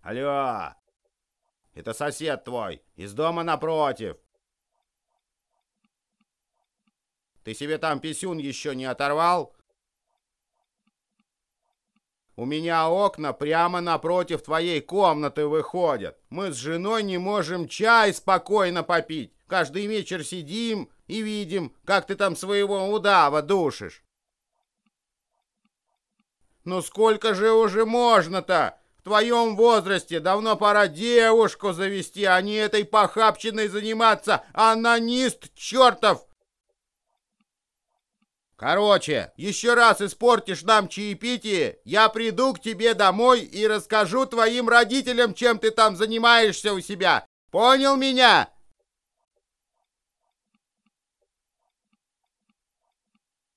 Алло, это сосед твой, из дома напротив. Ты себе там писюн еще не оторвал? У меня окна прямо напротив твоей комнаты выходят. Мы с женой не можем чай спокойно попить. Каждый вечер сидим и видим, как ты там своего удава душишь. Ну сколько же уже можно-то? В твоем возрасте давно пора девушку завести, а не этой похабщиной заниматься. Анонист чертов! Короче, еще раз испортишь нам чаепитие, я приду к тебе домой и расскажу твоим родителям, чем ты там занимаешься у себя. Понял меня?